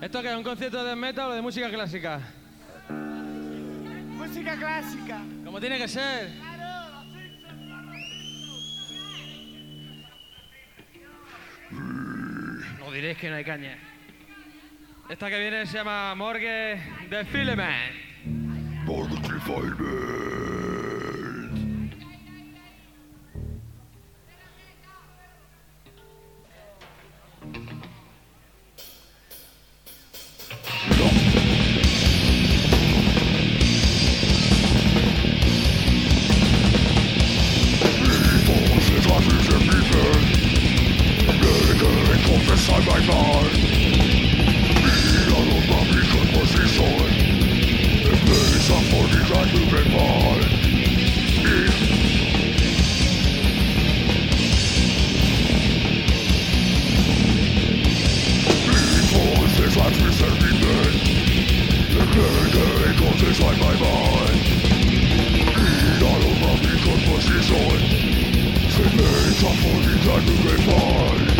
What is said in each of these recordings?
¿Esto qué es? ¿Un concierto de metal o de música clásica? Música clásica. Como tiene que ser. No diréis que no hay caña. Esta que viene se llama Morgue de Filament. Morgue de Filament. Inside my mind, being out of my weakened position, the place of body that you can find. Being voices that resent me then, the echoes inside my mind, being out of my weakened position, the place of body that you can find.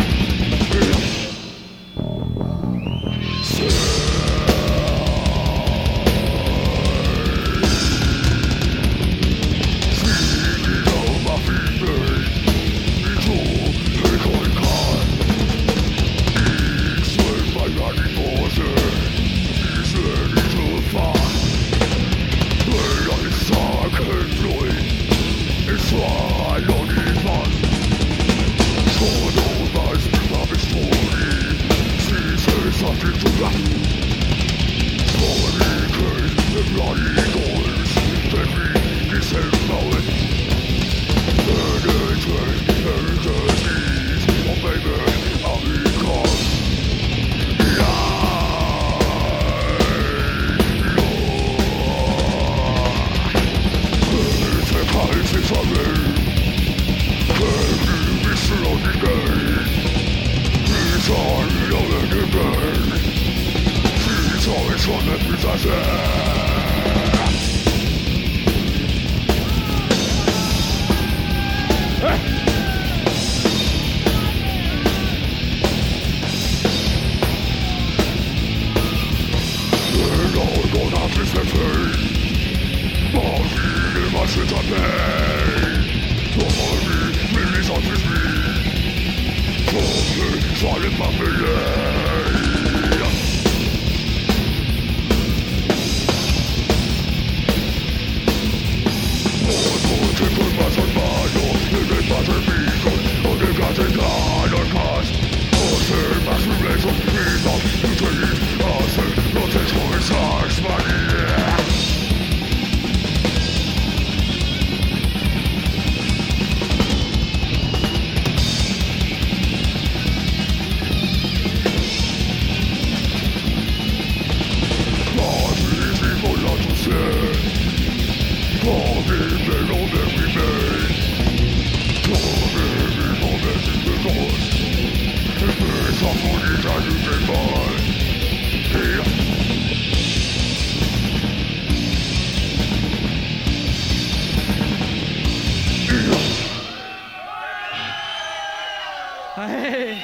Ay,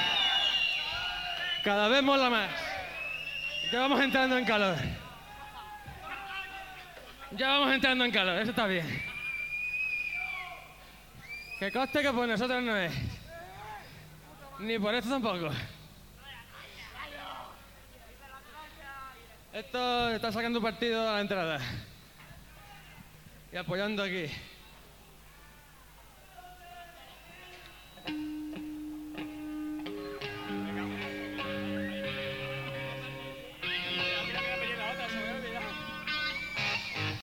cada vez mola más. Ya vamos entrando en calor. Ya vamos entrando en calor, eso está bien. Que conste que por nosotros no es. Ni por esto tampoco. Esto está sacando partido a la entrada. Y apoyando aquí.